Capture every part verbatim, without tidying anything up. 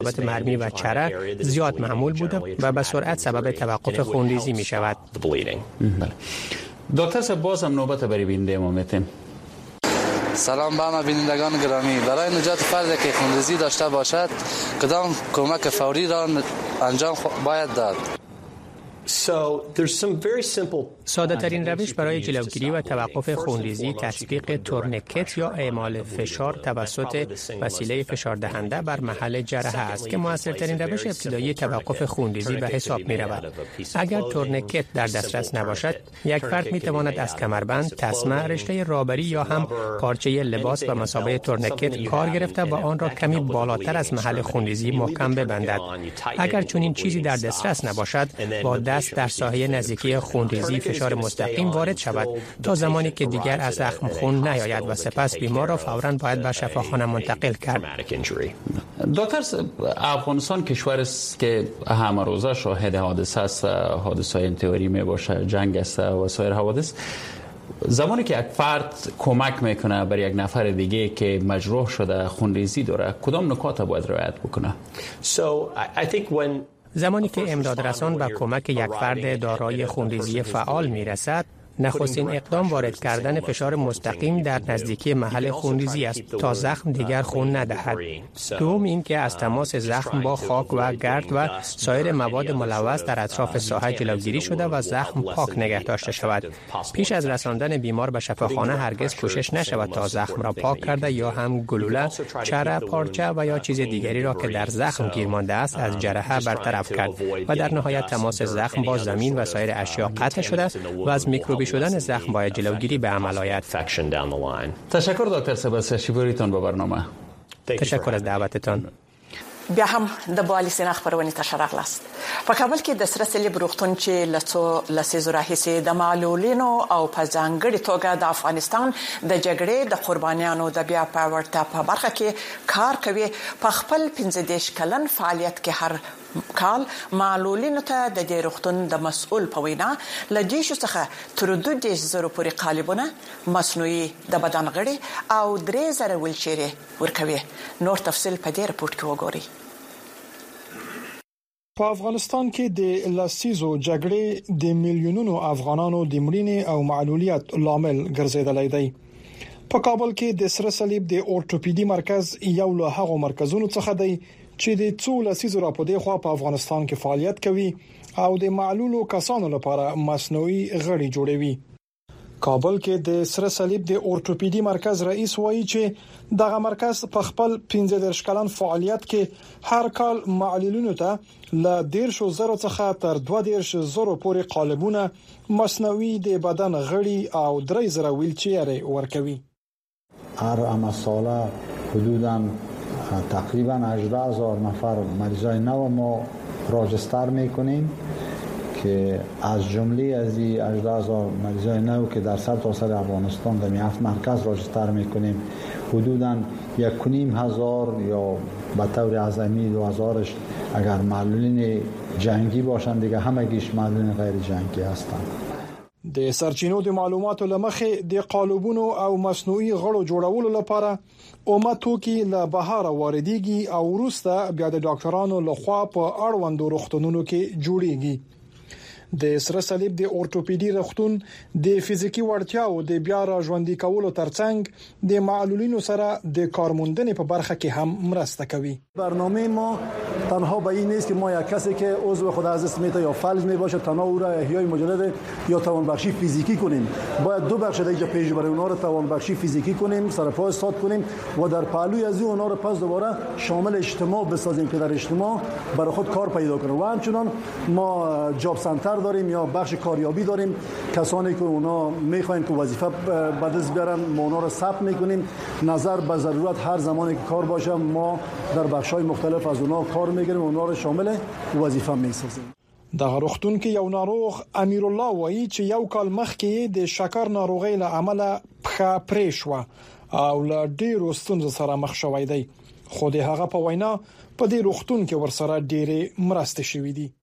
ضربات مرمی و چره زیاد معمول بوده و به سرعت سبب توقف خونریزی می شود. دکتر صاحب باز هم نوبت برای بیننده ما میتیم. سلام به همه بینندگان گرامی. برای نجات فردی که خونریزی داشته باشد کدام کمک فوری را انجام باید داد؟ ساده ترین روش برای جلوگیری و توقف خونریزی تطبیق تورنیکت یا اعمال فشار توسط وسیله فشار دهنده بر محل جرحه است که موثرترین روش ابتدایی توقف خونریزی به حساب می رود. اگر تورنیکت در دسترس نباشد، یک فرد می تواند از کمربند، تسمه، رشته رابری یا هم پارچه لباس به مثابه تورنیکت کار گرفته و آن را کمی بالاتر از محل خونریزی محکم ببندد. اگر چنین چیزی در دسترس نباشد، با دست در ساحه نزدیکی خونریزی فشار مستقیم وارد شود تا زمانی که دیگر از زخم خون نیاید و سپس بیمار را فوراً باید به شفاخانه منتقل کرد. دکتر، افغانستان کشور است که همه روزه شاهد حادثه است، حادثه های تئوری می باشه، جنگ است و سایر حوادث. زمانی که یک فرد کمک میکنه برای یک نفر دیگه که مجروح شده، خونریزی داره، کدام نکات باید رعایت بکنه؟ زمانی که امدادرسان به کمک یک فرد دارای خونریزی فعال میرسد، نخستین اقدام وارد کردن فشار مستقیم در نزدیکی محل خونریزی است تا زخم دیگر خون ندهد. دوم این که از تماس زخم با خاک و گرد و سایر مواد ملوث در اطراف ساحه جلوگیری شده و زخم پاک نگه داشته شود. پیش از رساندن بیمار به شفاخانه هرگز کوشش نشود تا زخم را پاک کرده یا هم گلوله، چره، پارچه و یا چیز دیگری را که در زخم گیر مانده است از جرحه برطرف کرد و در نهایت تماس زخم با زمین و سایر اشیا قطع شده و از میکروبی شدن زخم باید جلوگیری به عمل آید. تشکر دکتر صاحب از تشریفتان به برنامه. تشکر از دعوتتان. بیا هم د بالي سینا خبرونه ته شراغلاست. په کابل کې د سره صلیب روغتون چې لڅو لسیزو راهیسې د معلولینو او په ځانګړي توګه د افغانستان د جګړې د قربانیانو د بیا پیاوړتیا په برخه کې کار کوي، په خپل پنځه دېرش کلن فعالیت کې هر کال معلولینو ته د دې روغتون د مسؤل په وینا له دېرشو څخه تر دوه دېرش زرو پورې قالبونه، مصنوعي د بدن غړي او درې زره ویلچیرې ورکوي. نور تفصیل په دې رپورټ کې وګورئ. په افغانستان کې د لسیزو جګړې د میلیونونو افغانانو د مړینې او معلولیت لامل ګرځیدلی دی. په کابل کې د سره صلیب د اورتوپیدي مرکز یو له هغو مرکزونو څخه دی چې د څو لسیزو راپدې خوا په افغانستان کې فعالیت کوي او د معلولو کسانو لپاره مصنوعي غړي جوړوي. کابل کې د سره صلیب د اورتوپیدي مرکز رئیس وایي چې دغه مرکز په خپل پنځه دېرش کلن فعالیت کې هر کال معلولینو ته له دېرشو زرو څخه تر دوه دېرش زرو پورې قالبونه، مصنوعي د بدن غړي او درې زره ویلچیرې ورکوي. هر اما ساله حدوداً تقریبا هجده هزار نفر مریضای نو ما راجستر میکنیم که از جمله از این هجده هزار مریضای نو که در سرتاسر افغانستان در هفت مرکز راجستر میکنیم حدوداً یک و نیم هزار یا به طور اعظمی دو هزارش اگر معلولین جنگی باشند، دیگه همگیش معلولین غیر جنگی هستند. د سرچینو د معلوماتو لمخې د قالبونو او مصنوعي غړو جوړولو لپاره اومه توکي له بهر واردېږي او وروسته بیا د ډاکټرانو لخوا په اړوندو روغتونونو کې جوړیږي. د سره صلیب د اورتوپیدي روغتون د فزیکی وړتیاو د بیا را ژوندۍ کولو ترڅنګ د معلولینو سره د کارموندنې په برخه کې هم مرسته کوي. برنامه ما تنها به این نیست که ما یک کسی که عضو خود از دست میده یا فلج میباشه تنها او را احیای مجدد یا توانبخشی فیزیکی کنیم. باید دو بخش دیگه پیش برای اونها را توانبخشی فیزیکی کنیم، سرپا استاد کنیم و در پهلوی از اونها را پس دوباره شامل اجتماع بسازیم که در اجتماع برای خود کار پیدا کنه. و همچنان ما جاب سنتر داریم یا بخش کاریابی داریم. کسانی که اونا میخواین که وظیفه به دست بیارن ما اونا را ثبت میکنیم. نظر به ضرورت هر زمانی که کار باشه ما در بخش‌های مختلف از اونا کار میگیریم و اونا را شامل وظیفه میسازیم. دغه روغتون کې یو ناروغ امیر الله وایي چې یو کال مخکې د شکر ناروغۍ له امله پخه پرې شو او له ډیرو ستونزو سره مخ شوی دی. خو د هغه په وینا په دې روغتون کې ورسره ډېرې مرستې شوې دي.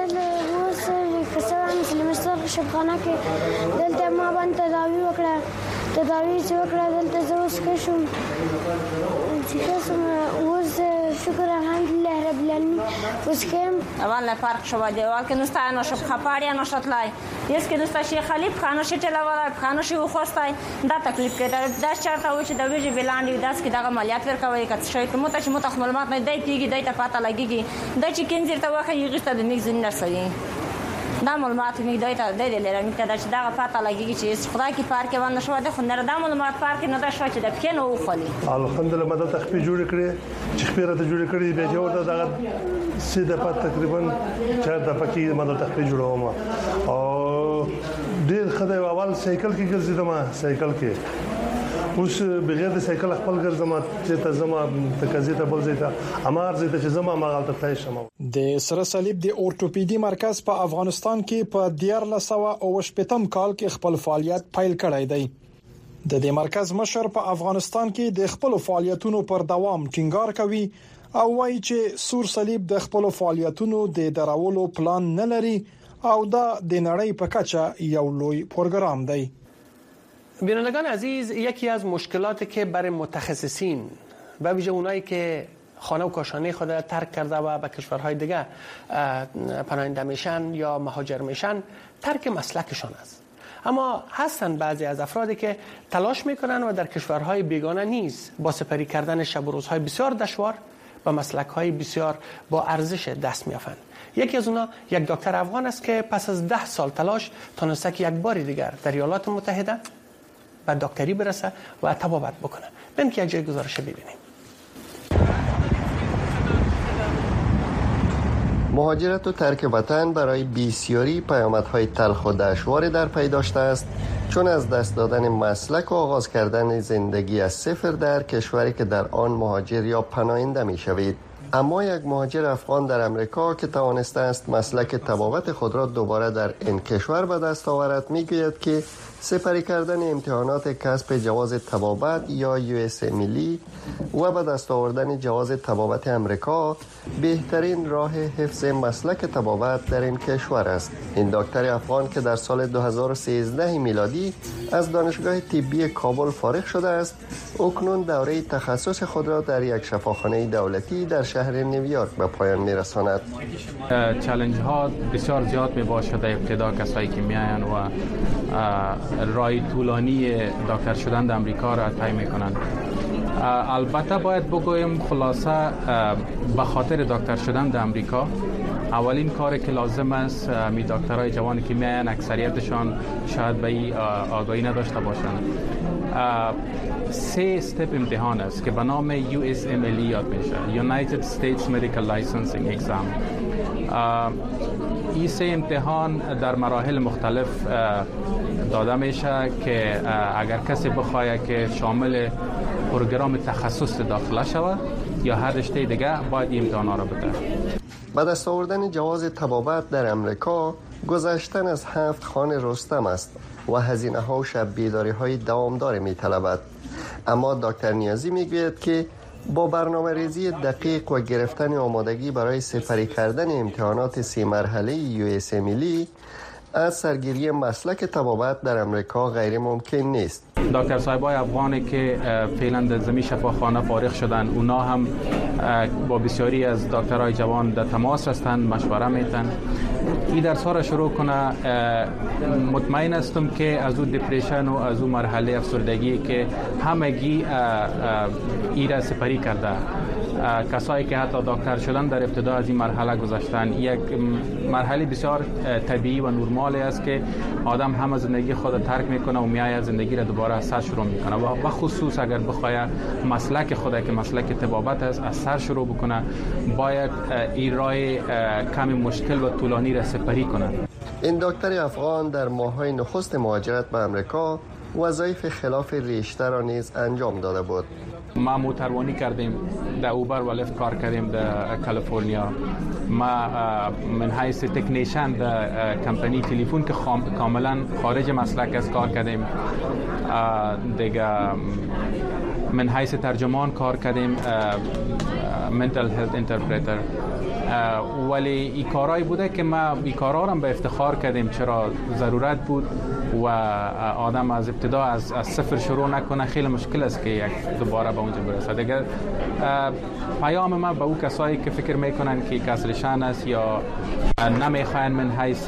شبخانه کې دلته ما باندې تداوی وکړه تداوی چې وکړه دلته زه اوس ښه شوم چې ښه شوم. اوس شکر الحمدلله رب العالمین وسکم والله فرق شو بده والکه نستا نشب خپاریا نشتلای یس که نستا شیخ خلیف خانوش چلاوه خانوش او خوستای دا تکلیف کړه دا چارته و چې د ویژه بلاندې داس کې دغه مالیات ورکوي که شي ته مت چې مت معلومات نه دی کیږي دای ته پاته لګيږي د چې کینځر ته واخه یې غشته د نیک زین نرسي دا معلومات می دای ته دی لره می ته چې دغه پاته لګيږي چې خدای کی پارک باندې شو د خندره د معلومات پارک نه دا شو چې د پکې نو خولي الحمدلله مدد تخفي جوړ کړی چې خبره ته جوړ کړی به جوړ دغه سیده پات تقریبا چار د پکې مدد تخفي جوړوم او ډیر خدای اول سایکل کې ګرځیدم سایکل کې اوس بغیر د سایکل خپل ګرځم چې ته زما تکازی ته بل زیته امر زیته چې زما مغالطه تای شم د سره صلیب د اورتوپیدي مرکز په افغانستان کې په دیار لسوه او شپږم کال کې خپل فعالیت پیل کړی دی د دې مرکز مشر په افغانستان کې د خپل فعالیتونو پر دوام ټینګار کوي او وایي چې سور صلیب د خپل فعالیتونو د درولو پلان نه لري او دا د نړۍ په کچه یو لوی پروګرام دی. بینندگان عزیز، یکی از مشکلاتی که برای متخصصین و ویژه اونایی که خانه و کاشانه خود را ترک کرده و به کشورهای دیگه پناهنده میشن یا مهاجر میشن ترک مسلکشان است. اما هستن بعضی از افرادی که تلاش میکنن و در کشورهای بیگانه نیز با سپری کردن شب و روزهای بسیار دشوار و مسلکهای بسیار با ارزش دست میافند. یکی از اونا یک دکتر افغان است که پس از ده سال تلاش تونسته که یک بار دیگر در ایالات متحده به دکتری برسه و طبابت بکنه. بریم که یک جای گزارش ببینیم. مهاجرت و ترک وطن برای بسیاری پیامدهای تلخ و دشواری در پی داشته است، چون از دست دادن مسلک و آغاز کردن زندگی از صفر در کشوری که در آن مهاجر یا پناهنده می شوید. اما یک مهاجر افغان در امریکا که توانسته است مسلک طبابت خود را دوباره در این کشور به دست آورد میگوید که سپری کردن امتحانات کسب جواز طبابت یا یو اس ملی و به دست آوردن جواز طبابت امریکا بهترین راه حفظ مسلک طبابت در این کشور است. این دکتر افغان که در سال دو هزار و سیزده میلادی از دانشگاه طبی کابل فارغ شده است، اکنون دوره تخصص خود را در یک شفاخانه دولتی در شهر نیویورک به پایان میرساند. چالش ها بسیار زیاد می باشد در ابتدا کسایی که میاین و راه طولانی دکتر شدن در امریکا را طی میکنند. البته باید بگویم خلاصه به خاطر دکتر شدن در امریکا اولین کاری که لازم است می دکترای جوانی که میاین اکثریتشان شاید به این آگاهی نداشته باشند. سه استپ امتحان است که به نام یو اس ام ال یاد میشه، United States Medical Licensing Exam. این سه امتحان در مراحل مختلف داده میشه که اگر کسی بخواد که شامل پروگرام تخصص داخله شود یا هر رشته دیگه باید این امتحانا را بده. به دست آوردن جواز طبابت در امریکا گذشتن از هفت خانه رستم است و هزینه ها و شب بیداری های دوامدار می طلبد. اما دکتر نیازی می گوید که با برنامه ریزی دقیق و گرفتن آمادگی برای سپری کردن امتحانات سی مرحله یو اس ام ال از سرگیری مسلک طبابت در امریکا غیر ممکن نیست. دکتر صاحبای افغانی که فعلا در زمین شفاخانه فارغ شدن، اونا هم با بسیاری از دکترای جوان در تماس هستند، مشوره میتن این درس ها را شروع کنه. مطمئن هستم که از اون دپریشن و از اون مرحله افسردگی که همگی ای را سپری کرده، کسایی که حتی دکتر شدن در ابتدا از این مرحله گذشتن، یک مرحله بسیار طبیعی و نرمالی است که آدم هم زندگی خود ترک میکنه و میای زندگی را دوباره از سر شروع میکنه و بخصوص اگر بخواد مسلک خود که مسلک طبابت است از سر شروع بکنه، باید این راه کمی مشکل و طولانی را سپری کنه. این دکتر افغان در ماه‌های نخست مهاجرت به امریکا وظایف خلاف ریشتر را نیز انجام داده بود. ما موتروانی کردیم، در اوبر و لیفت کار کردیم در کالیفرنیا. ما من حیث تکنیشن در کمپانی تلفن که کاملا خارج مسلک از کار کردیم. دیگه من حیث ترجمان کار کردیم، منتل هلت اینترپریتر. ولی این کارهایی بوده که ما این کارها رو به افتخار کردیم، چرا ضرورت بود و آدم از ابتدا از, از صفر شروع نکنه. خیلی مشکل است که یک دوباره به اونجا برسه. دیگر پیام ما به او کسایی که فکر میکنن که کسلشان است یا نمیخواین من حیث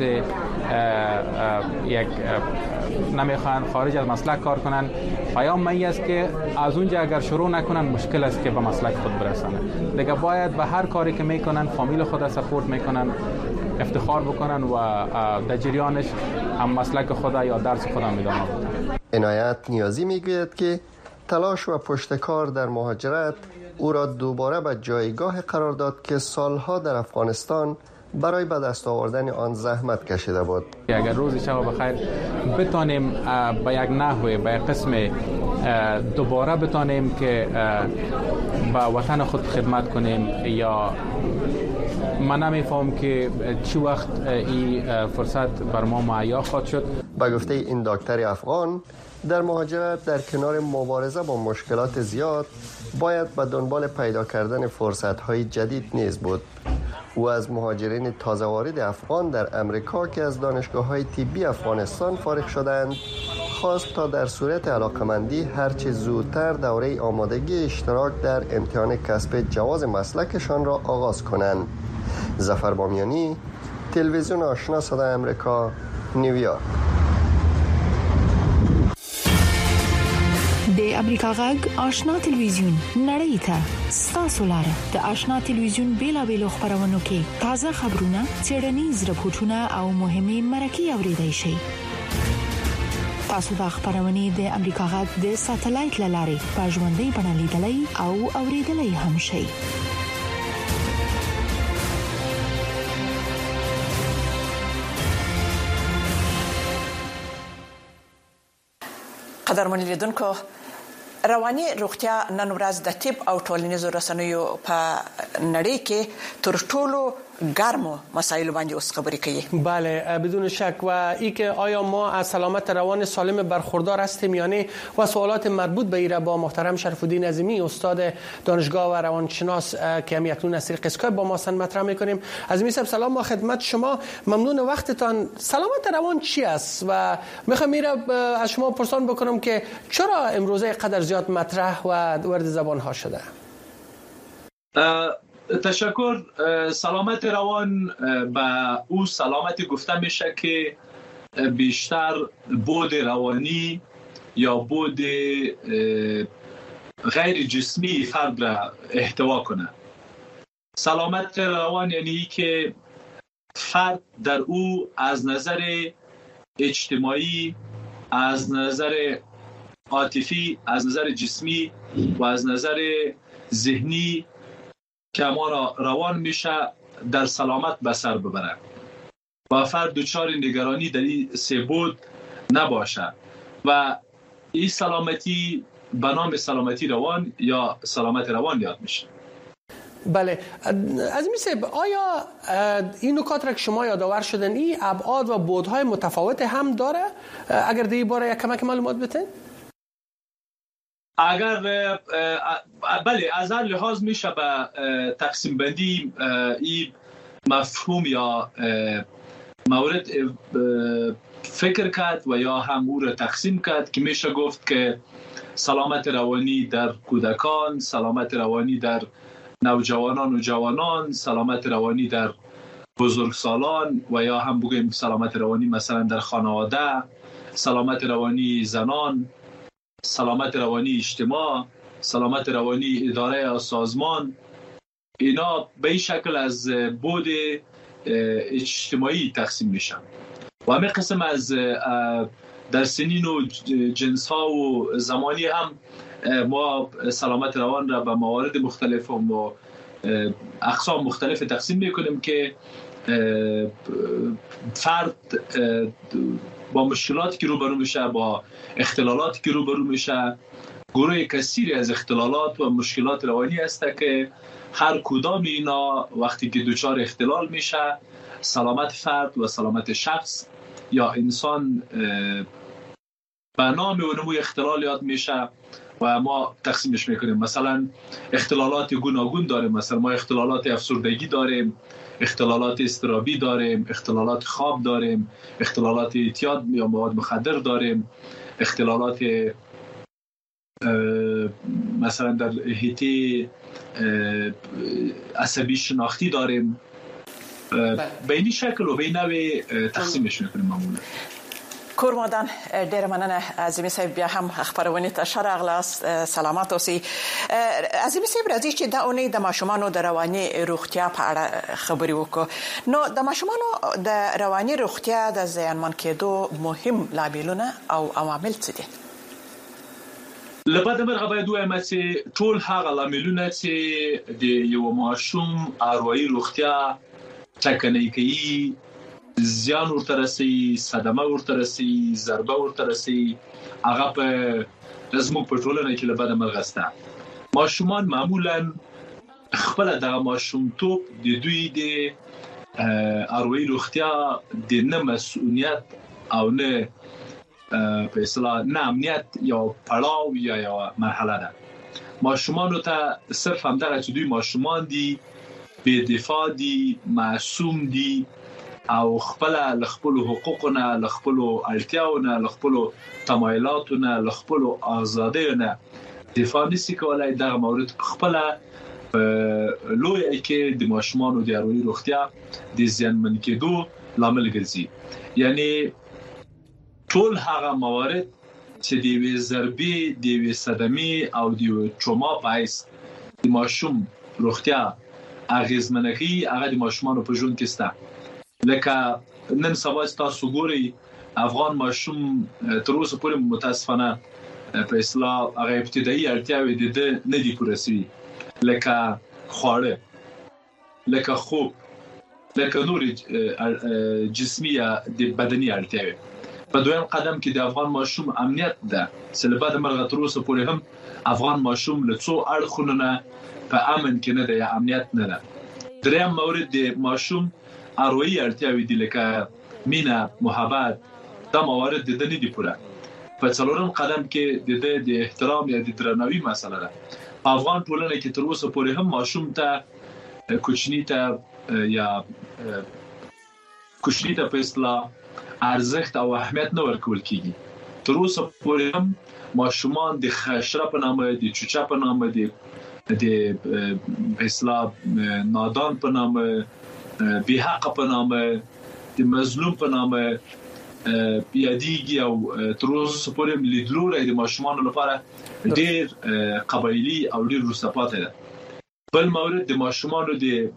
یک نمیخواین خارج از مسلک کار کنن، پیام من است که از اونجا اگر شروع نکنن مشکل است که به مسلک خود برسن. دیگه باید به هر کاری که میکنن فامیل خود سپورت میکنن، افتخار بکنن و در جریانش هم مسلک خود یا درس خود هم ادامه بدن. عنایت نیازی میگوید که تلاش و پشتکار در مهاجرت او را دوباره به جایگاه قرار داد که سالها در افغانستان برای به دست آوردن آن زحمت کشیده بود. اگر روزی شب بخیر بتانیم به یک نحوه به یک قسم دوباره بتانیم که به وطن خود خدمت کنیم، یا من نمیفهم که چی وقت این فرصت بر ما مهیا خواهد شد. به گفته این دکتر افغان، در مهاجرت در کنار مبارزه با مشکلات زیاد باید به دنبال پیدا کردن فرصت‌های جدید نیز بود. او از مهاجرین تازه وارد افغان در امریکا که از دانشگاه‌های طبی افغانستان فارغ شدند خواست تا در صورت علاقمندی هرچه زودتر دوره آمادگی اشتراک در امتحان کسب جواز مسلکشان را آغاز کنند. ظفر بامیانی، تلویزیون آشنا صدای امریکا، نیویورک. د امریکا غږ آشنا تلویزیون نړۍ ته ستاسو لاره. د آشنا تلویزیون بیلابېلو خبرونو کې تازه خبرونه، څېړنیز راپورټونه او مهمې مرکې اورېدای شئ. تاسو د خبرونې د امریکا غږ د ساتلایت لارې په ژوندۍ بڼه لیدلای او اورېدلای هم شئ. قدرمن لیدونکو، رواني روغتیا نن ورځ د طب او ټولنیزو رسنیو په نړۍ کې تر ټولو گرم مسائل باندې اوس خبرې کوي. بله بدون شک. و ای که آیا ما از سلامت روان سالم برخوردار هستیم یا نه و سوالات مربوط به این با محترم شرف الدین عظیمی استاد دانشگاه و روانشناس که هم یکنون از طریق اسکایپ با ما سن مطرح میکنیم. عظیمی صاحب سلام با خدمت شما، ممنون وقتتان. سلامت روان چی است و میخوام میره از شما پرسان بکنم که چرا امروزه قدر زیاد مطرح و وارد زبان ها شده؟ تشکر. سلامت روان به او سلامتی گفته میشه که بیشتر بود روانی یا بود غیر جسمی فرد را احتوا کنه. سلامت روان یعنی که فرد در او از نظر اجتماعی، از نظر عاطفی، از نظر جسمی و از نظر ذهنی که ما را روان میشه در سلامت به سر ببره و فرد دچار نگرانی در این سه بود نباشه و این سلامتی به نام سلامتی روان یا سلامت روان یاد میشه. بله عظیمی صاحب، آیا این نکات را که شما یادآور شدن این ابعاد و بعدهای متفاوت هم داره؟ اگر در این باره یک کمک معلومات بدین؟ اگر بله از هر لحاظ میشه به تقسیم بندی این مفهوم یا مورد فکر کرد و یا هم او را تقسیم کرد که میشه گفت که سلامت روانی در کودکان، سلامت روانی در نوجوانان و جوانان، سلامت روانی در بزرگسالان و یا هم بگیم سلامت روانی مثلا در خانواده، سلامت روانی زنان، سلامت روانی اجتماع، سلامت روانی اداره یا سازمان، اینا به این شکل از بود اجتماعی تقسیم میشن و همه قسم از در سنین و جنس ها و زمانی هم ما سلامت روان را به موارد مختلف و اقسام مختلف تقسیم میکنیم که فرد با مشکلاتی که روبرو میشه، با اختلالاتی که روبرو میشه، گروه کثیری از اختلالات و مشکلات روانی است که هر کدام اینا وقتی که دچار اختلال میشه سلامت فرد و سلامت شخص یا انسان به نام و نموی اختلال یاد میشه و ما تقسیمش میکنیم. مثلا اختلالات گوناگون داریم، مثلا ما اختلالات افسردگی داریم، اختلالات اضطرابی داریم، اختلالات خواب داریم، اختلالات اعتیاد یا مواد مخدر داریم، اختلالات مثلا در حیطه عصبی شناختی داریم. به این شکل و به این نوع تقسیمش میکنیم معمولا. کورمادان ډیر مننه عظیمی صاحب، بیا هم خبرونه ته ښه راغلاست، سلامات اوسئ. عظیمی صاحب راځي چې دا اونۍ د ماشومانو د رواني روغتیا په اړه خبرې وکړو. نو د ماشومانو د رواني روغتیا د زیانمن کېدو مهم لاملونه او عوامل څه دي؟ لبعد مرغه باید وایم چې ټول هغه لاملونه چې د یو ماشوم اروایي روغتیا ټکنۍ کوي، زیان ورته رسي، صدمه ورته رسي، ضربه ورته رسي، هغه په زموږ په ټولنه کې لبعد مرغه سته. ماشومان معمولا خپل د ماشومتوب د دوی د اروایي روغتیا د نه مسؤلیت او نه په اصطلاح نه امنیت یا پړاو یا یا مرحله ده. ماشومان ته صرف همدغه چې دوی ماشومان دي، بے دفاع دي، معصوم دي او خپل خپل حقوقونه، خپل اړتیاونه، خپل تمایلاتونه، خپل آزادیونه دفاع نشي کولای. دغه مورد خپل لوی کې د ماشومان د اروایي روغتیا د زیانمن کېدو لامل ګرځي. یعنی ټول هغه موارد چې د وی ضربې، د وی صدمې او د ټروما باعث د ماشوم روغتیا اغیزمنوي، هغه د ماشومان په ژوند کې سته. لکه نن سبا تاسو ګورئ افغان ماشوم تر اوسه پورې متاسفانه په اصطلاح هغه ابتدایي اړتیاوې د نه دي پوره شوي، لکه خواړه، لکه خوب، لکه نور جسمي یا د بدني اړتیاوې. په دویم قدم کې د افغان ماشوم امنیت ده چې لبعد مرغه تر اوسه پورې هم افغان ماشوم له څو اړخونو په امن کې نه ده یا امنیت نه ده. دریم مورد د ماشوم اروایي اړتیاوې دي لکه مینه، محبت، دا موارد د نه دي پوره. په څلورم قدم کې د د احترام یا د درناوي مسله ده. په افغان ټولنه کې تر اوسه پورې هم ماشوم ته کوچنی ته یا کوچنی ته په اصطلاح ارزښت او اهمیت نه ورکول کیږي. تر اوسه پورې هم ماشومان د خشره په نامه، د چوچا په نامه، د د اصلاح نادان په نامه، بی حق په نامه، د مظلوم په نامه یادېږي او تر اوسه پورې لیدلوري د ماشومان لپاره ډېر قبایلی او ډېر وروسته پاتې ده. بل مورد د ماشومان د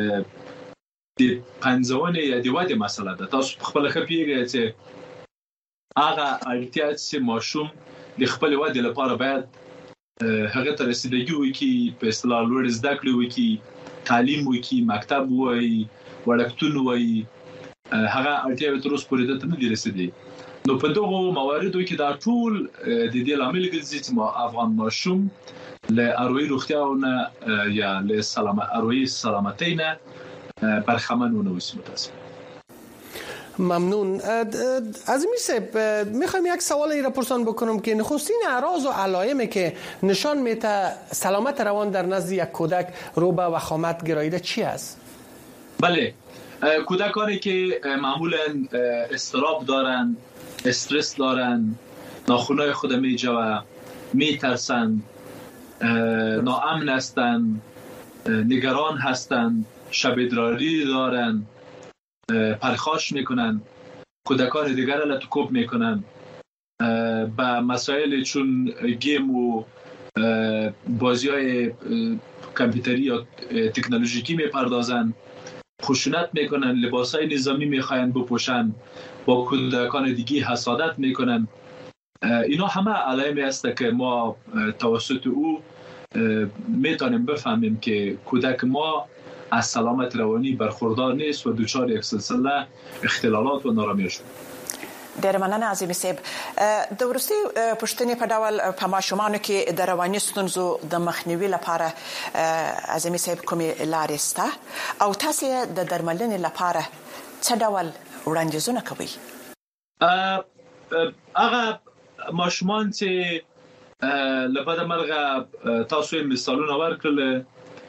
د پنځونې یا د ودې مسله ده. تاسو خپل خپيږئ چې هغه اړتیا چې ماشوم د خپل ودې لپاره باید هغه ته رسیدګي وکړي، په اصطلاح لوړ زده کړې وکړي، تعلیم وکړي، مکتب وایي، وړکتون وایي، هغه اړتیاوې تر اوسه پورې ته نه دي رسیدلې. نو په دغه مواردو کې دا ټول د دې لامل ګرځي چې افغان ماشوم له اروایي روغتیاونه یا له سلامت اروایي سلامتی نه برخمن و نویسی متاسم. ممنون. عظیمی صاحب، میخوایم یک سوالی را پرسان بکنم که نخستین اعراض و علائمی که نشان میده سلامت روان در نزد یک کودک رو به وخامت گراییده چی است؟ بله، کودکانی که معمولا اضطراب دارن، استرس دارن، ناخنای خود میجوه، میترسن، ناامن هستن، نگران هستن، شبیدراری دارن، پرخاش میکنن، کودکان دیگر را لطکوب میکنن، با مسائل چون گیم و بازی های کامپیوتری یا تکنولوژیکی میپردازن، خشونت میکنن، لباس های نظامی میخواین بپوشن، با کودکان دیگی حسادت میکنن. اینا همه علائمی است که ما توسط او میتونیم بفهمیم که کودک ما از سلامت روانی برخوردار نیست و دچار یک سلسله اختلالات و نارامی شد. ډېر مننه عظیمی صاحب. د وروستي پوښتنې په ډول په ماشومانو کې د رواني ستونزو د مخنیوي لپاره عظیمی صاحب کومې لارې شته او تاسو د درملنې لپاره څه ډول وړاندیزونه کوئ؟ هغه ماشومان چې لبد مرغه تاسو مثالونه ورکړل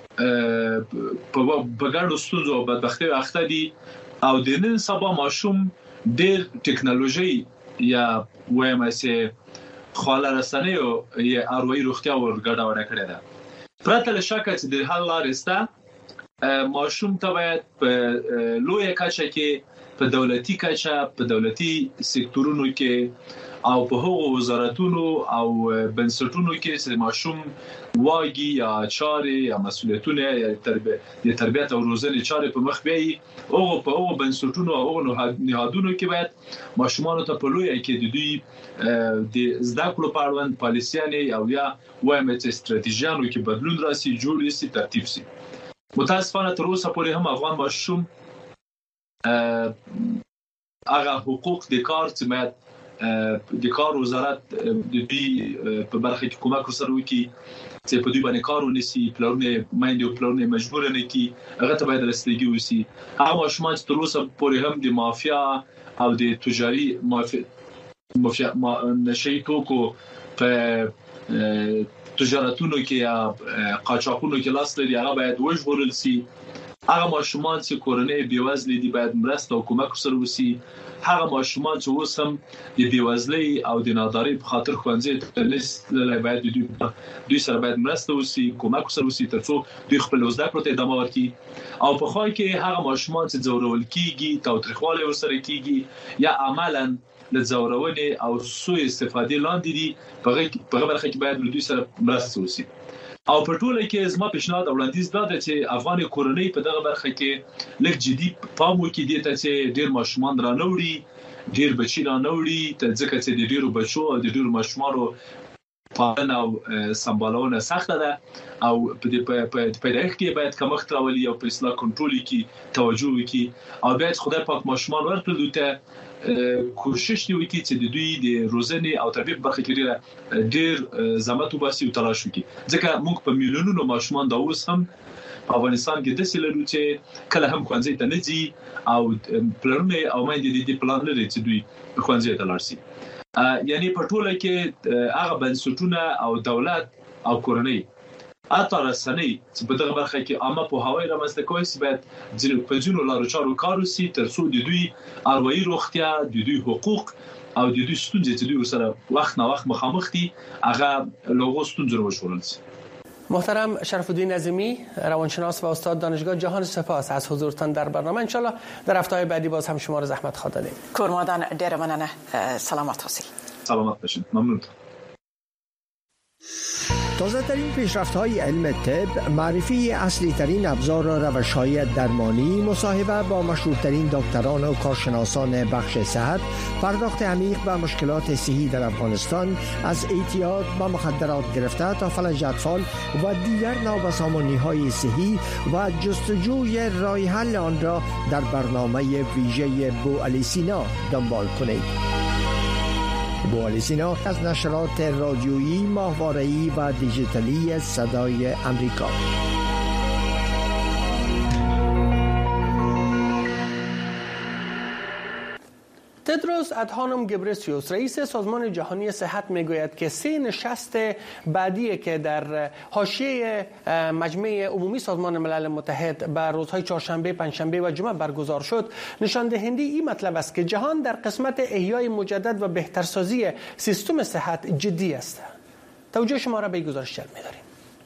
په بغاړو ستونزو او بدبختي اخته دي او د نن سبا ماشوم ډېر ټکنالوژي یا وایم سه خاله رسنۍ او اروي روغتیا ورګډه وړه کړې ده پرته له شکه چې د حل لارې سته ماشوم ته باید په لوی کچه کې په دولتي کچه په دولتي سکتورونو کې او په هغو وزارتونو او بنسټونو کې چې ماشوم واګي یا چاري یا مسؤلیتونه یا تربیت د تربیت او روزنې چاري په مخ بیاي او په هغو بنسټونو او نهادونو کې باید ماشومان ته په لوی کې د دوی د زده کړو په اړوند پالیسیانه او یا وایم چې ستراتیژیانو کې بدلون راسي جوړ شي ترتیب شي متاسفانه تر اوسه پورې هم افغان ماشوم هغه حقوق د کار چې باید د کار وزارت د دې په برخه کې کومک سره وکړي چې په دې باندې کار ونیسي پلانونه مایند او پلانونه مجبور نه کی هغه ته باید رسیدګي وسی هغه ماشومان چې تر اوسه پورې هم د مافیا او د تجاري مافیا مافیا نشي توکو په تجارتونو کې یا قاچاقونو کې لاس لري هغه باید وژغورل شي هغه ماشومان چې کورنۍ بیوزلي دي باید مرسته او کومک سره وسی هغه ماشومان چې اوس هم د بیوزلۍ او د نادارۍ په خاطر ښوونځي ته لسله باید دوی دوی سره باید مرسته وسی کومک سره وسی ترڅو دوی خپل زده کړو ته ادامه ورکړي او په خای کې هغه ماشومان چې ځورول کیږي تاوتریخواله ورسره کیږي یا عملاً د ځورونې او سوء استفادې لاندې دي په هغه برخه کې باید دوی سره مرسته وسی او په ټوله کې زما پیشنهاد او وړاندیز دا ده چې افغان کورنۍ په دغه برخه کې لږ جدي پام وکړي دي چې ډېر ماشومان رانوړي ډېر بچی رانوړي ته ځکه چې د ډېرو بچو او د ډېرو ماشومانو پالنه او سمبالونه سخته ده او په دې په پیدایښت کې باید کمښت راولي او په اصلاح کنټرول کې توجه وکړي او باید خدای پاک ماشومان ورکړي ته کوشش دی وکړي چې د دوی د روزنې او تربیت برخه کې ډېر زحمت وباسي او تلاش وکړي ځکه موږ په میلیونونو ماشومان دا اوس هم په افغانستان کې د سیلرو چې کله هم ښوونځي ته نه ځي او پلانونه او مې د دې پلان لري چې دوی ښوونځي ته لاړ شي یعنی په ټوله کې هغه بنسټونه او دولت او کورنۍ اته رسنۍ چې په دغه برخه کې عامه په هوای رامنځته کوي چې باید ځینې په ځینو لارو چارو کار وشي ترڅو د دوی اروایي روغتیا د دوی حقوق او د دوی ستونزې چې دوی سره وخت نه وخت مخامخ دي هغه لوغو ستونزې وشورل شي. محترم شرف الدین عظیمی روانشناس و استاد دانشگاه جهان سپاس از حضورتان در برنامه انشالله در هفته‌های بعدی باز هم شما را زحمت خواهد دادیم. کورمادان ډیر مننه سلامت اوسئ. سلامت باشید. ممنون. تازه ترین پیشرفت های علم طب، معرفی اصلی ترین ابزار و روش های درمانی، مصاحبه با مشهورترین دکتران و کارشناسان بخش صحت، پرداخت عمیق به مشکلات صحی در افغانستان از اعتیاد به مخدرات گرفته تا فلج اطفال و دیگر نابسامانی های صحی و جستجوی راه حل آن را در برنامه ویژه بوعلی سینا دنبال کنید. بوعلی سینا از نشرات رادیویی، ماهواره‌ای و دیجیتالی صدای امریکا. تدروس ادهانوم گبرسیوس رئیس سازمان جهانی صحت میگوید که سه نشست بعدی که در حاشیه مجمع عمومی سازمان ملل متحد بر روزهای چهارشنبه، پنجشنبه و جمعه برگزار شد نشان دهنده این مطلب است که جهان در قسمت احیای مجدد و بهترسازی سیستم صحت جدی است. توجه شما را به گزارش جلب می‌داریم.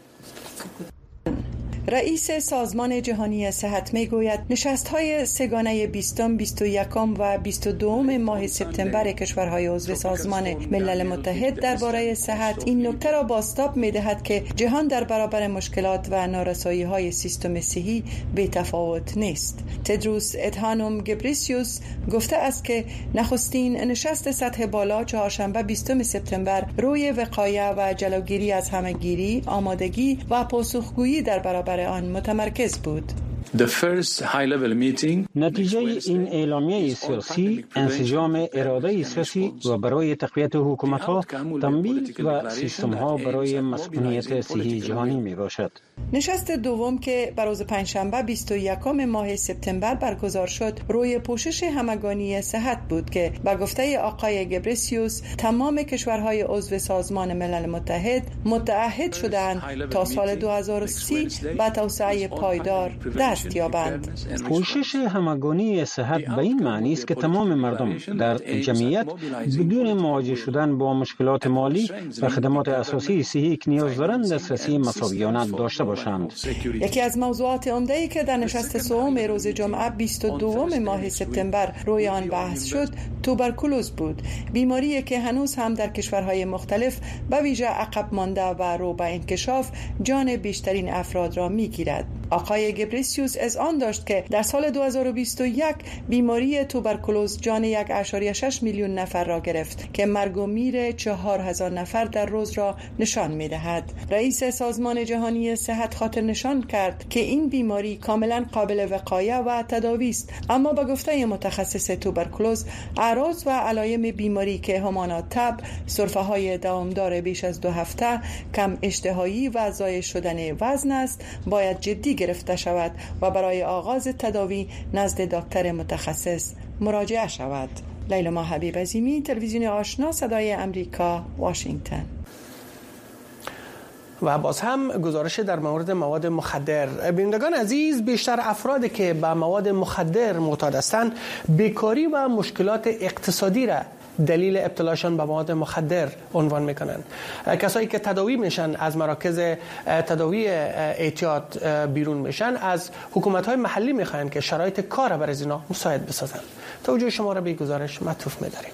رئیس سازمان جهانی صحت میگوید نشست‌های سگانه بیستم، بیست و یکم و بیست و دوم ماه سپتامبر کشورهای عضو سازمان ملل متحد درباره صحت این نکته را بازتاب می‌دهد که جهان در برابر مشکلات و نارسایی‌های سیستم صحی بی‌تفاوت نیست. تدروس ادهانوم گبریسیوس گفته است که نخستین نشست سطح بالا چهارشنبه بیستم سپتامبر روی وقایع و جلوگیری از همه‌گیری، آمادگی و پاسخگویی در برابر آن متمرکز بود. نتیجه این اعلامیه سیاسی انسجام اراده سیاسی و برای تقویت حکومت‌ها، تمویل و سیستم‌ها برای مسئولیت صحی جهانی میباشد. نشست دوم که بر روز پنجشنبه بیست و یکم ماه سپتامبر برگزار شد روی پوشش همگانی صحت بود که به گفته آقای گبرسیوس تمام کشورهای عضو سازمان ملل متحد متعهد شدند تا سال دو هزار و سی به توسعه پایدار دست یابند. پوشش همگانی صحت به این معنی است که تمام مردم در جمعیت بدون مواجه شدن با مشکلات مالی و خدمات اساسی صحی که نیاز دارند دسترسی مساویانه داشته باشند. یکی از موضوعات عمده‌ای که در نشست سوم روز جمعه بیست و دو ماه سپتامبر روی آن بحث شد توبرکولوز بود، بیماری که هنوز هم در کشورهای مختلف به ویژه عقب مانده و رو به انکشاف جان بیشترین افراد را میگیرد. آقای گبرسیوس از آن داشت که در سال دو هزار و بیست و یک بیماری توبرکولوز جان یک ممیز شش میلیون نفر را گرفت که مرگ و میر چهار هزار نفر در روز را نشان می‌دهد. رئیس سازمان جهانی صحت خاطر نشان کرد که این بیماری کاملا قابل وقایه و تداوی است، اما با گفته متخصص توبرکولوز اعراض و علایم بیماری که همانا تب، سرفه‌های دوامدار بیش از دو هفته، کم اشتهایی و زایش شدن وزن است باید جدی گرفته شود و برای آغاز تداوی نزد دکتر متخصص مراجعه شود. لیلا حبیب عظیمی، تلویزیون آشنا، صدای امریکا، واشنگتن. و باز هم گزارش در مورد مواد مخدر. بینندگان عزیز، بیشتر افرادی که به مواد مخدر معتاد هستند بیکاری و مشکلات اقتصادی را دلیل ابتلاشان به مواد مخدر عنوان میکنند. کسایی که تداوی میشن از مراکز تداوی اعتیاد بیرون میشن از حکومت‌های محلی میخواهند که شرایط کار برای اینا مساعد بسازند. توجه شما را به گزارش مطلوب می‌داریم.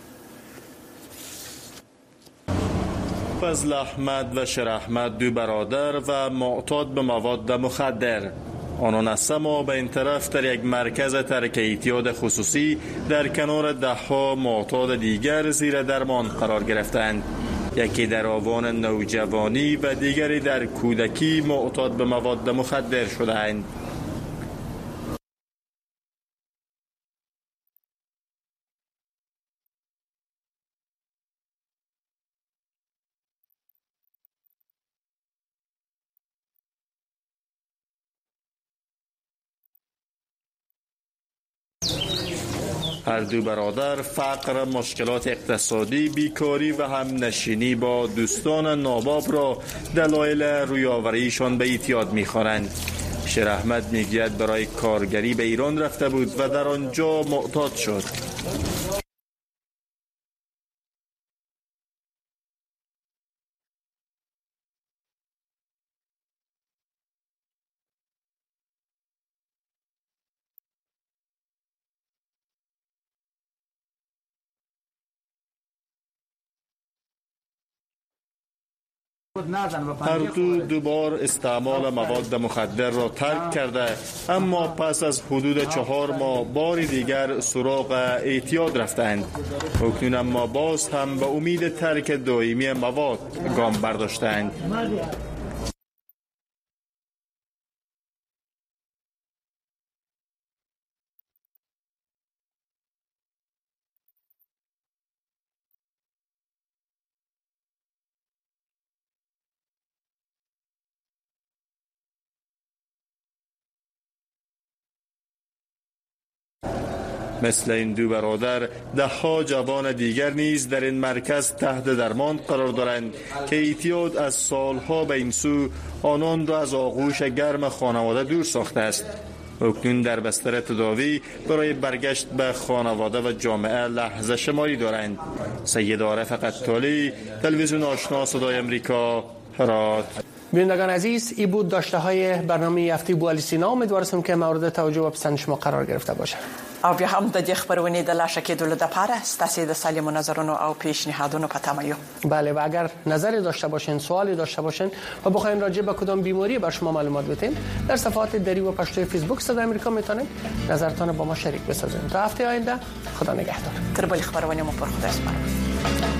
فضل احمد و شیر احمد دو برادر و معتاد به مواد مخدر. آنان از سما به این طرف در یک مرکز ترک اعتیاد خصوصی در کنار ده ها معتاد دیگر زیر درمان قرار گرفتند. یکی در آوان نوجوانی و دیگری در کودکی معتاد به مواد مخدر شدند. هر دو برادر فقر، مشکلات اقتصادی، بیکاری و هم نشینی با دوستان ناباب را دلایل رویاوریشان به اعتیاد می‌خوانند. شیر احمد میگوید برای کارگری به ایران رفته بود و در آنجا معتاد شد. هر دو دوبار استعمال مواد مخدر را ترک کرده، اما پس از حدود چهار ماه بار دیگر سراغ اعتیاد رفتند. اکنون اما باز هم به امید ترک دائمی مواد گام برداشتند. مثل این دو برادر ده ها جوان دیگر نیز در این مرکز تحت درمان قرار دارند که اعتیاد از سالها به این سو آنان را از آغوش گرم خانواده دور ساخته است. اکنون در بستر تداوی برای برگشت به خانواده و جامعه لحظه شماری دارند. سید عارف قطالی، تلویزیون آشنا، صدای امریکا، هرات. بینندگان عزیز، این بود داشته های برنامه هفته بوالی سینا. امیدوارم که مورد توجه و پسند شما قرار گرفته باشه. او بیا هم د دې خبرونې د لاشه کېدلو لپاره ستاسو د سالمو نظرونو او پیشنهادونو په تمه یو. بله، و اگر نظری داشته باشین، سوالی داشته باشین و بخواین راجع به کدام بیماری بر شما معلومات بدین، در صفحات دری و پشتوی فیسبوک صدای امریکا میتونید نظرتان با ما شریک بسازین. تا هفته آینده خدا نگهدار. تر بل خبرونه مو پر خدای سپارم.